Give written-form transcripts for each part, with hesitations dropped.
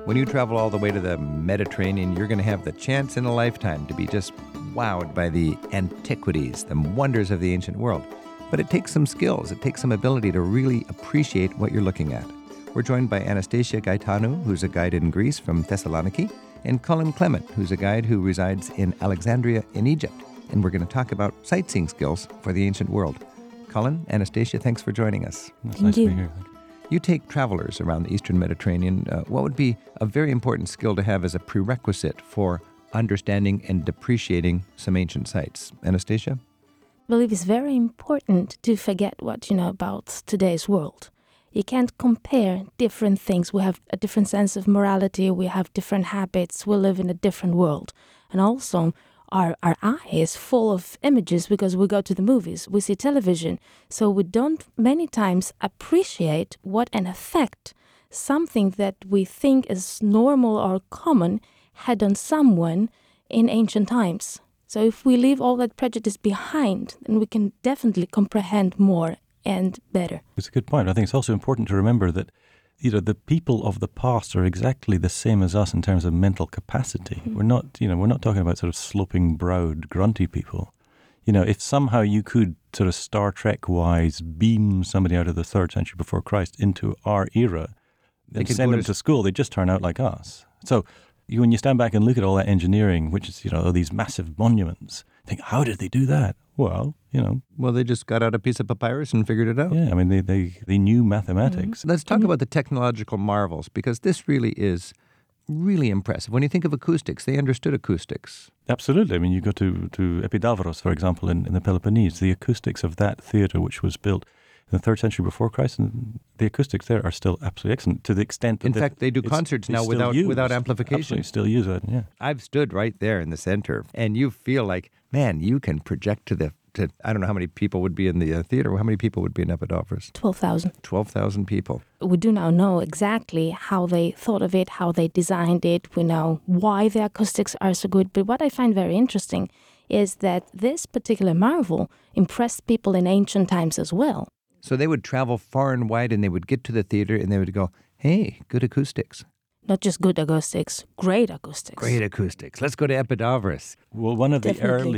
When you travel all the way to the Mediterranean, you're going to have the chance in a lifetime to be just wowed by the antiquities, the wonders of the ancient world. But it takes some skills, it takes some ability to really appreciate what you're looking at. We're joined by Anastasia Gaetanou, who's a guide in Greece from Thessaloniki, and Cullen Clement, who's a guide who resides in Alexandria in Egypt. And we're going to talk about sightseeing skills for the ancient world. Cullen, Anastasia, thanks for joining us. It's nice to be here. You take travelers around the Eastern Mediterranean. What would be a very important skill to have as a prerequisite for understanding and appreciating some ancient sites? Anastasia? I believe it's very important to forget what you know about today's world. You can't compare different things. We have a different sense of morality. We have different habits. We live in a different world. And also, our eye is full of images because we go to the movies, we see television, so we don't many times appreciate what an effect something that we think is normal or common had on someone in ancient times. So if we leave all that prejudice behind, then we can definitely comprehend more and better. It's a good point. I think it's also important to remember that the people of the past are exactly the same as us in terms of mental capacity. Mm-hmm. We're not talking about sort of sloping-browed, grunty people. If somehow you could sort of Star Trek-wise beam somebody out of the 3rd century before Christ into our era and send them to school, they'd just turn out like us. So when you stand back and look at all that engineering, which is, these massive monuments, think, how did they do that? Well, Well, they just got out a piece of papyrus and figured it out. Yeah, I mean, they knew mathematics. Mm-hmm. Let's talk about the technological marvels, because this really is really impressive. When you think of acoustics, they understood acoustics. Absolutely. I mean, you go to Epidavros, for example, in the Peloponnese, the acoustics of that theatre, which was built in the 3rd century before Christ, and the acoustics there are still absolutely excellent to the extent that... In fact, they do concerts now without amplification. Absolutely, still use it, yeah. I've stood right there in the center, and you feel like, man, you can project to I don't know how many people would be in the theater. How many people would be in Epidavros? 12,000. 12,000 people. We do now know exactly how they thought of it, how they designed it. We know why the acoustics are so good. But what I find very interesting is that this particular marvel impressed people in ancient times as well. So they would travel far and wide, and they would get to the theater, and they would go, hey, good acoustics. Not just good acoustics, great acoustics. Great acoustics. Let's go to Epidavros. Well, one of the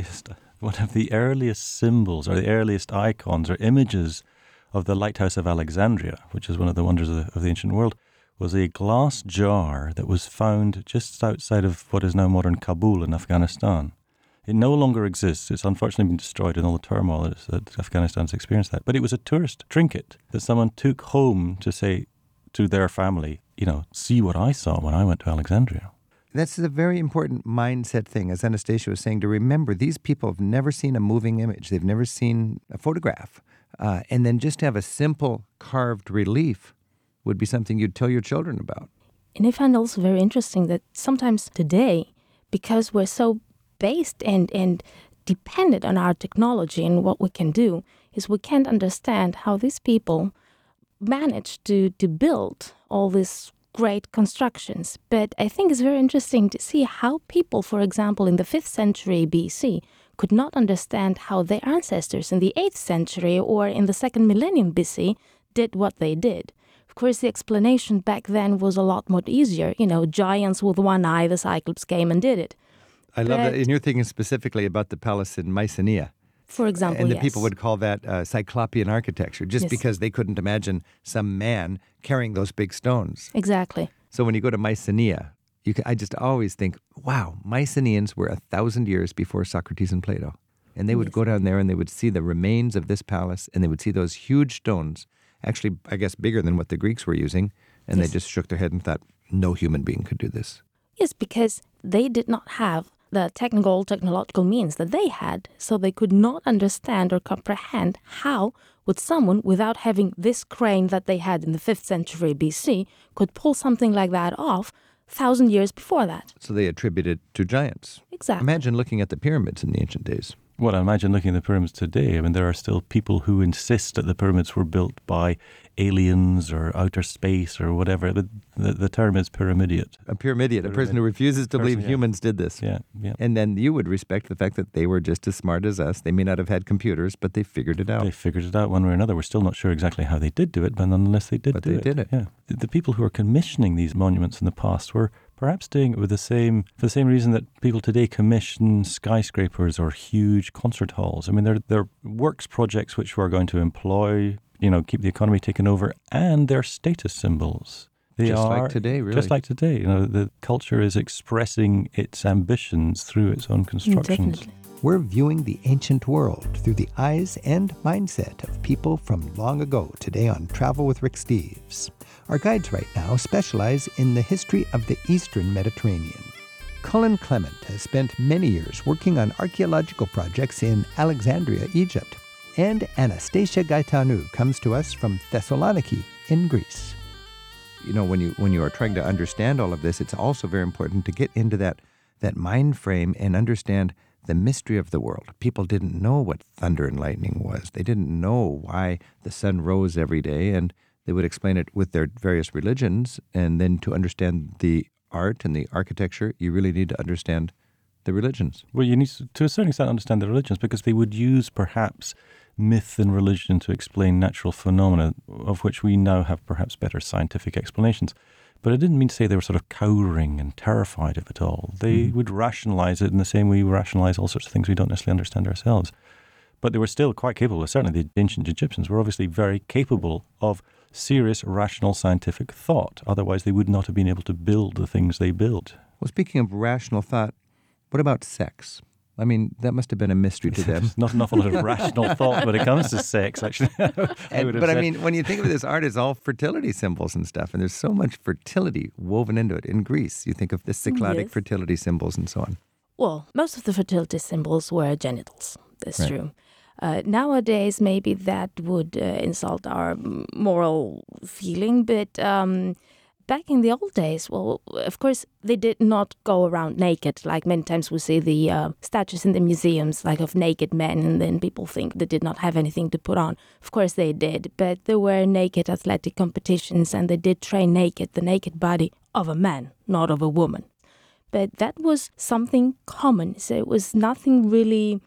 earliest symbols or the earliest icons or images of the Lighthouse of Alexandria, which is one of the wonders of the ancient world, was a glass jar that was found just outside of what is now modern Kabul in Afghanistan. It no longer exists. It's unfortunately been destroyed in all the turmoil that Afghanistan's experienced that. But it was a tourist trinket that someone took home to say to their family, see what I saw when I went to Alexandria. That's a very important mindset thing, as Anastasia was saying, to remember these people have never seen a moving image. They've never seen a photograph. And then just to have a simple carved relief would be something you'd tell your children about. And I find also very interesting that sometimes today, because we're so based and dependent on our technology and what we can do, is we can't understand how these people managed to build all these great constructions. But I think it's very interesting to see how people, for example, in the 5th century BC, could not understand how their ancestors in the 8th century or in the 2nd millennium BC did what they did. Of course, the explanation back then was a lot more easier. Giants with one eye, the Cyclops came and did it. I love that. And you're thinking specifically about the palace in Mycenae. For example, and the people would call that Cyclopean architecture, just because they couldn't imagine some man carrying those big stones. Exactly. So when you go to Mycenae, I just always think, wow, Mycenaeans were 1,000 years before Socrates and Plato. And they would go down there and they would see the remains of this palace, and they would see those huge stones, actually, I guess, bigger than what the Greeks were using. And they just shook their head and thought, no human being could do this. Yes, because they did not have the technological means that they had, so they could not understand or comprehend how would someone, without having this crane that they had in the 5th century BC, could pull something like that off 1,000 years before that. So they attributed to giants. Exactly. Imagine looking at the pyramids in the ancient days. Well, I imagine looking at the pyramids today, I mean, there are still people who insist that the pyramids were built by aliens or outer space or whatever. But the term is pyramidiate. A pyramidiate, a person who refuses to believe humans did this. Yeah. And then you would respect the fact that they were just as smart as us. They may not have had computers, but they figured it out. They figured it out one way or another. We're still not sure exactly how they did do it, but nonetheless they did do it. But they did it. Yeah. The people who were commissioning these monuments in the past were perhaps doing it for the same reason that people today commission skyscrapers or huge concert halls. I mean, they're works projects which were going to employ, keep the economy taken over, and they're status symbols. They just are like today, really. Just like today. The culture is expressing its ambitions through its own constructions. Definitely. We're viewing the ancient world through the eyes and mindset of people from long ago today on Travel with Rick Steves. Our guides right now specialize in the history of the Eastern Mediterranean. Cullen Clement has spent many years working on archaeological projects in Alexandria, Egypt. And Anastasia Gaetanou comes to us from Thessaloniki in Greece. When you are trying to understand all of this, it's also very important to get into that mind frame and understand the mystery of the world. People didn't know what thunder and lightning was. They didn't know why the sun rose every day, and they would explain it with their various religions. And then to understand the art and the architecture, you really need to understand the religions. Well, you need to a certain extent understand the religions, because they would use perhaps myth and religion to explain natural phenomena, of which we now have perhaps better scientific explanations. But I didn't mean to say they were sort of cowering and terrified of it all. They would rationalize it in the same way we rationalize all sorts of things we don't necessarily understand ourselves. But they were still quite capable. Certainly the ancient Egyptians were obviously very capable of serious, rational, scientific thought. Otherwise, they would not have been able to build the things they built. Well, speaking of rational thought, what about sex? I mean, that must have been a mystery to them. Not an awful lot of rational thought when it comes to sex, actually. But I mean, when you think of this art, it's all fertility symbols and stuff, and there's so much fertility woven into it. In Greece, you think of the Cycladic fertility symbols and so on. Well, most of the fertility symbols were genitals. That's true. Nowadays, maybe that would insult our moral feeling, but back in the old days, well, of course, they did not go around naked. Like many times we see the statues in the museums, like of naked men, and then people think they did not have anything to put on. Of course they did, but there were naked athletic competitions, and they did train naked, the naked body of a man, not of a woman. But that was something common, so it was nothing really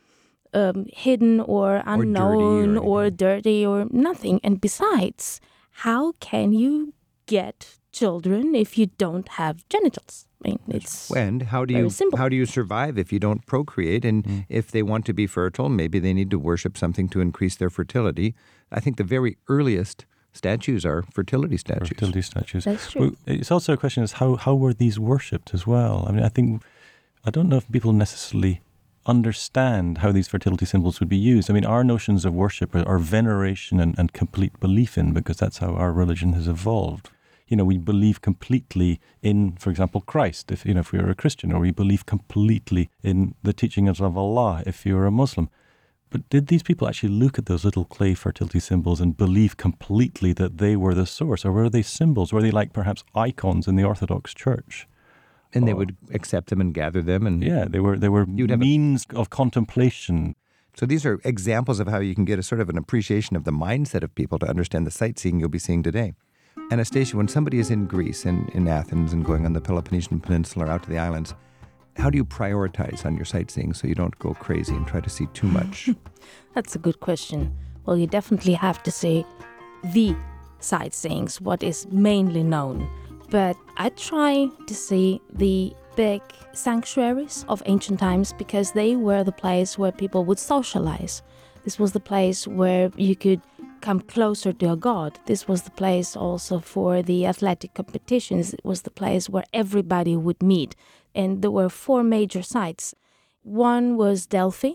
hidden or unknown or dirty or nothing. And besides, how can you get children if you don't have genitals? I mean, it's and how do you survive if you don't procreate? And if they want to be fertile, maybe they need to worship something to increase their fertility. I think the very earliest statues are fertility statues. Fertility statues. That's true. Well, it's also a question is how were these worshipped as well? I mean, I don't know if people necessarily understand how these fertility symbols would be used. I mean, our notions of worship are veneration and complete belief in, because that's how our religion has evolved. We believe completely in, for example, Christ, if we are a Christian, or we believe completely in the teachings of Allah if you're a Muslim. But did these people actually look at those little clay fertility symbols and believe completely that they were the source? Or were they symbols? Were they like perhaps icons in the Orthodox Church? And they would accept them and gather them. And yeah, they were means of contemplation. So these are examples of how you can get a sort of an appreciation of the mindset of people to understand the sightseeing you'll be seeing today. Anastasia, when somebody is in Greece and in Athens and going on the Peloponnesian Peninsula or out to the islands, how do you prioritize on your sightseeing so you don't go crazy and try to see too much? That's a good question. Well, you definitely have to see the sightseeings, what is mainly known. But I try to see the big sanctuaries of ancient times, because they were the place where people would socialize. This was the place where you could come closer to a god. This was the place also for the athletic competitions. It was the place where everybody would meet. And there were 4 major sites. One was Delphi.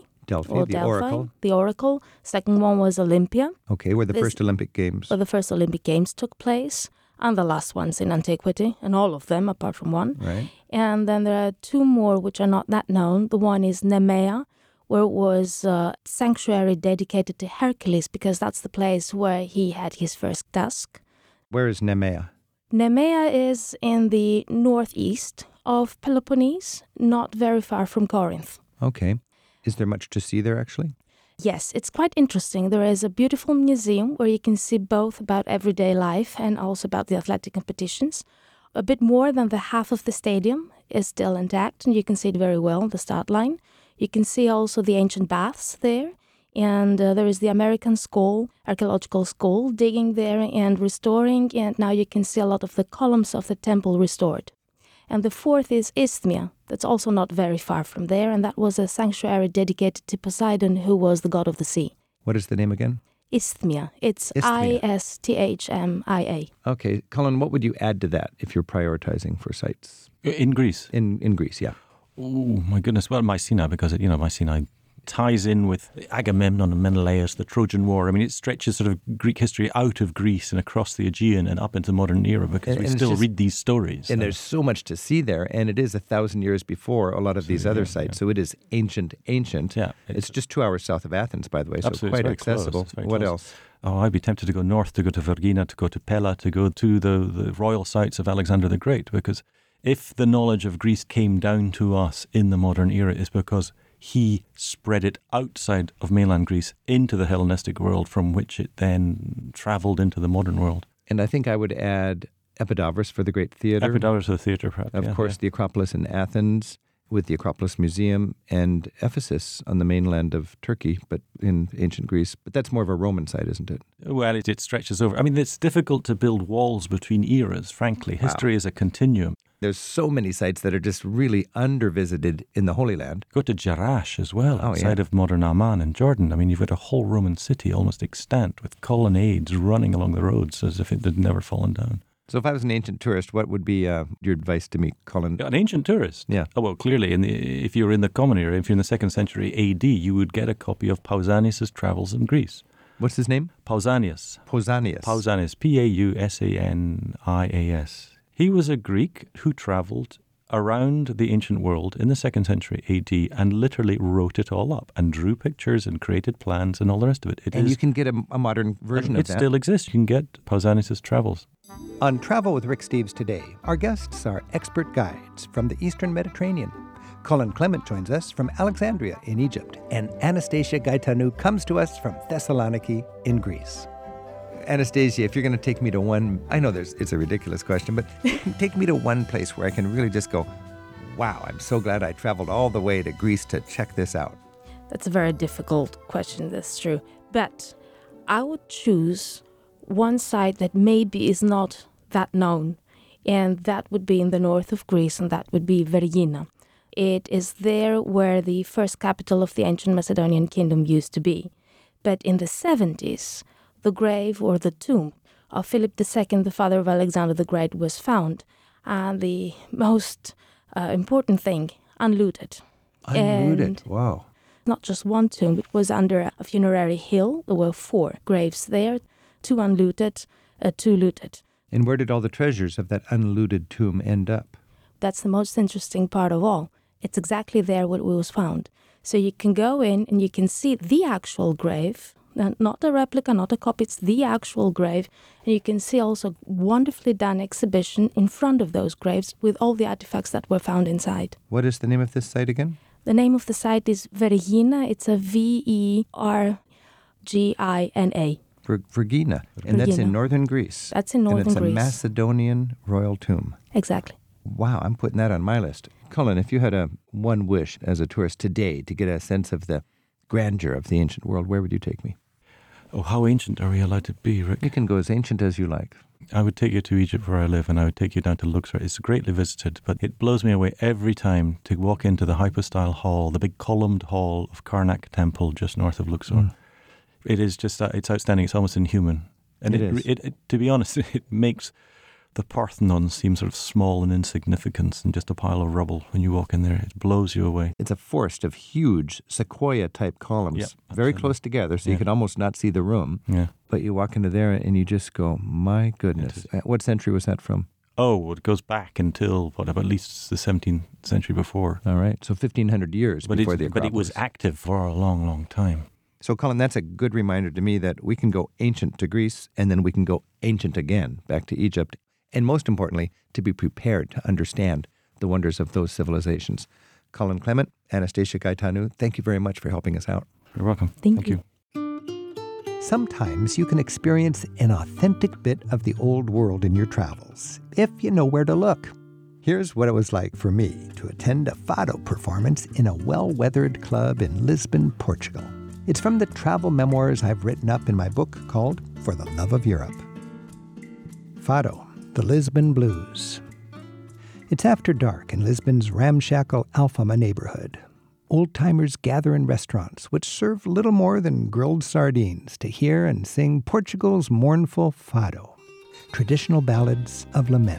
The Oracle. Second one was Olympia. Okay, where the first Olympic Games. Where the first Olympic Games took place. And the last ones in antiquity, and all of them apart from one. Right. And then there are 2 more which are not that known. The one is Nemea, where it was a sanctuary dedicated to Hercules, because that's the place where he had his first task. Where is Nemea? Nemea is in the northeast of Peloponnese, not very far from Corinth. Okay. Is there much to see there, actually? Yes, it's quite interesting. There is a beautiful museum where you can see both about everyday life and also about the athletic competitions. A bit more than the half of the stadium is still intact, and you can see it very well, the start line. You can see also the ancient baths there, and there is the American School, archaeological school, digging there and restoring, and now you can see a lot of the columns of the temple restored. And the fourth is Isthmia. That's also not very far from there, and that was a sanctuary dedicated to Poseidon, who was the god of the sea. What is the name again? Isthmia. It's Isthmia. Isthmia. Okay, Colin, what would you add to that if you're prioritizing for sites? In Greece? In Greece, yeah. Oh, my goodness. Well, Mycenae, because, Mycenae ties in with Agamemnon and Menelaus, the Trojan War. I mean, it stretches sort of Greek history out of Greece and across the Aegean and up into the modern era because we still read these stories. And there's so much to see there, and it is 1,000 years before a lot of these other sites. So it is ancient. Yeah, it's just 2 hours south of Athens, by the way, so absolutely, quite accessible. What else? Oh, I'd be tempted to go north, to go to Vergina, to go to Pella, to go to the royal sites of Alexander the Great, because if the knowledge of Greece came down to us in the modern era, it's because he spread it outside of mainland Greece into the Hellenistic world, from which it then travelled into the modern world. And I think I would add Epidavros for the great theatre. Epidavros for the theatre, perhaps. Of course, the Acropolis in Athens with the Acropolis Museum, and Ephesus on the mainland of Turkey, but in ancient Greece. But that's more of a Roman site, isn't it? Well, it stretches over. I mean, it's difficult to build walls between eras, frankly. History is a continuum. There's so many sites that are just really under-visited in the Holy Land. Go to Jerash as well, outside of modern Amman in Jordan. I mean, you've got a whole Roman city almost extant with colonnades running along the roads as if it had never fallen down. So if I was an ancient tourist, what would be your advice to me, Colin? An ancient tourist? Yeah. Oh, well, clearly, if you were in the Common Era, if you're in the 2nd century AD, you would get a copy of Pausanias' Travels in Greece. What's his name? Pausanias. Pausanias. Pausanias, Pausanias. He was a Greek who travelled around the ancient world in the 2nd century AD and literally wrote it all up and drew pictures and created plans and all the rest of it. You can get a modern version of that. It still exists. You can get Pausanias' Travels. On Travel with Rick Steves today, our guests are expert guides from the Eastern Mediterranean. Colin Clement joins us from Alexandria in Egypt, and Anastasia Gaetanou comes to us from Thessaloniki in Greece. Anastasia, if you're going to take me to one, I know it's a ridiculous question, but take me to one place where I can really just go, wow, I'm so glad I traveled all the way to Greece to check this out. That's a very difficult question, that's true. But I would choose one site that maybe is not that known, and that would be in the north of Greece, and that would be Vergina. It is there where the first capital of the ancient Macedonian kingdom used to be. But in the 70s, the grave or the tomb of Philip II, the father of Alexander the Great, was found. And the most important thing, unlooted. Unlooted, wow. Not just one tomb, it was under a funerary hill. There were 4 graves there, 2 unlooted, 2 looted. And where did all the treasures of that unlooted tomb end up? That's the most interesting part of all. It's exactly there where it was found. So you can go in and you can see the actual grave, not a replica, not a copy, it's the actual grave. And you can see also a wonderfully done exhibition in front of those graves with all the artifacts that were found inside. What is the name of this site again? The name of the site is Vergina. It's a Vergina. Vergina. And that's in northern Greece. That's in northern Greece. And it's a Macedonian royal tomb. Exactly. Wow, I'm putting that on my list. Colin, if you had one wish as a tourist today to get a sense of the grandeur of the ancient world, where would you take me? Oh, how ancient are we allowed to be, Rick? You can go as ancient as you like. I would take you to Egypt where I live, and I would take you down to Luxor. It's greatly visited, but it blows me away every time to walk into the hypostyle hall, the big columned hall of Karnak Temple just north of Luxor. It is just, it's outstanding. It's almost inhuman. And it to be honest, it makes the Parthenon seem sort of small and insignificant and just a pile of rubble when you walk in there. It blows you away. It's a forest of huge sequoia-type columns, very close together, so you can almost not see the room. Yeah. But you walk into there and you just go, my goodness. What century was that from? Oh, it goes back until, at least the 17th century before. All right, so 1,500 years before the Acropolis. But it was active for a long, long time. So, Colin, that's a good reminder to me that we can go ancient to Greece, and then we can go ancient again back to Egypt. And most importantly, to be prepared to understand the wonders of those civilizations. Colin Clement, Anastasia Gaetanu, thank you very much for helping us out. You're welcome. Thank you. Sometimes you can experience an authentic bit of the old world in your travels, if you know where to look. Here's what it was like for me to attend a fado performance in a well-weathered club in Lisbon, Portugal. It's from the travel memoirs I've written up in my book called For the Love of Europe. Fado, the Lisbon Blues. It's after dark in Lisbon's ramshackle Alfama neighborhood. Old-timers gather in restaurants which serve little more than grilled sardines to hear and sing Portugal's mournful fado, traditional ballads of lament.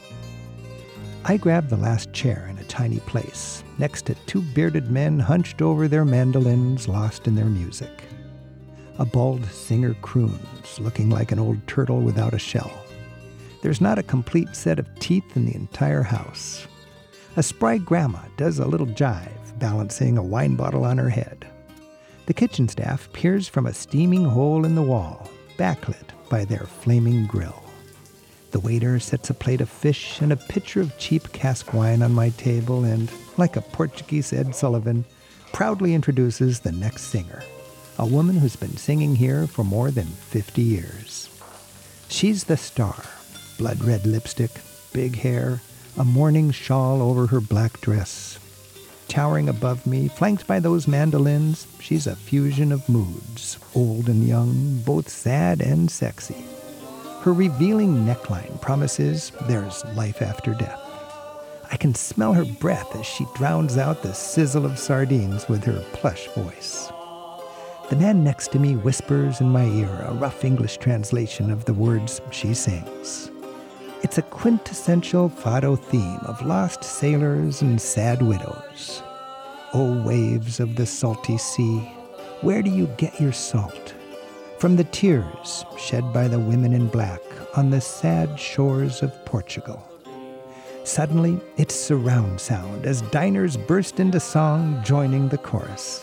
I grabbed the last chair in a tiny place, next to two bearded men hunched over their mandolins, lost in their music. A bald singer croons, looking like an old turtle without a shell. There's not a complete set of teeth in the entire house. A spry grandma does a little jive, balancing a wine bottle on her head. The kitchen staff peers from a steaming hole in the wall, backlit by their flaming grill. The waiter sets a plate of fish and a pitcher of cheap cask wine on my table and, like a Portuguese Ed Sullivan, proudly introduces the next singer, a woman who's been singing here for more than 50 years. She's the star, blood-red lipstick, big hair, a mourning shawl over her black dress. Towering above me, flanked by those mandolins, she's a fusion of moods, old and young, both sad and sexy. Her revealing neckline promises there's life after death. I can smell her breath as she drowns out the sizzle of sardines with her plush voice. The man next to me whispers in my ear a rough English translation of the words she sings. It's a quintessential fado theme of lost sailors and sad widows. O waves of the salty sea, where do you get your salt? From the tears shed by the women in black on the sad shores of Portugal. Suddenly, it's surround sound as diners burst into song, joining the chorus.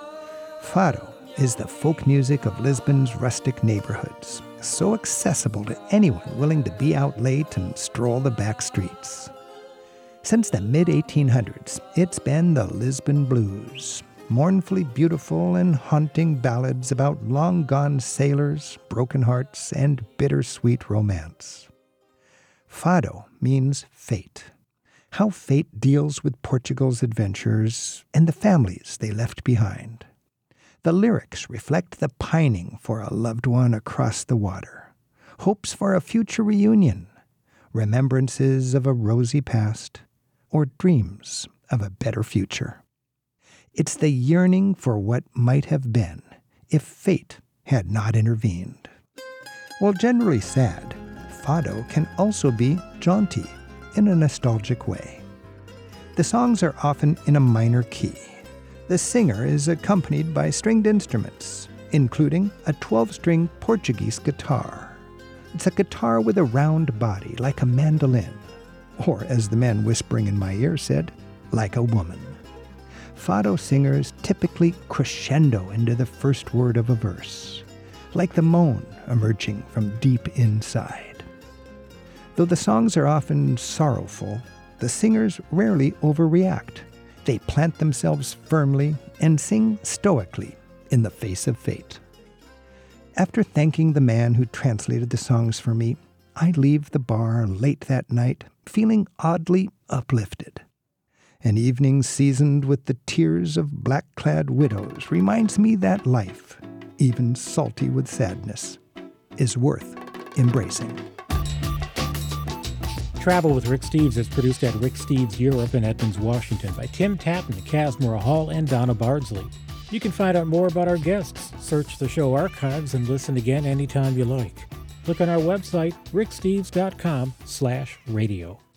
Fado is the folk music of Lisbon's rustic neighborhoods, so accessible to anyone willing to be out late and stroll the back streets. Since the mid-1800s, it's been the Lisbon Blues, mournfully beautiful and haunting ballads about long-gone sailors, broken hearts, and bittersweet romance. Fado means fate, how fate deals with Portugal's adventurers and the families they left behind. The lyrics reflect the pining for a loved one across the water, hopes for a future reunion, remembrances of a rosy past, or dreams of a better future. It's the yearning for what might have been if fate had not intervened. While generally sad, fado can also be jaunty in a nostalgic way. The songs are often in a minor key. The singer is accompanied by stringed instruments, including a 12-string Portuguese guitar. It's a guitar with a round body like a mandolin, or as the man whispering in my ear said, like a woman. Fado singers typically crescendo into the first word of a verse, like the moan emerging from deep inside. Though the songs are often sorrowful, the singers rarely overreact. They plant themselves firmly and sing stoically in the face of fate. After thanking the man who translated the songs for me, I leave the bar late that night feeling oddly uplifted. An evening seasoned with the tears of black-clad widows reminds me that life, even salty with sadness, is worth embracing. Travel with Rick Steves is produced at Rick Steves Europe in Edmonds, Washington by Tim Tatton, Casmora Hall, and Donna Bardsley. You can find out more about our guests, search the show archives, and listen again anytime you like. Look on our website, ricksteves.com/radio.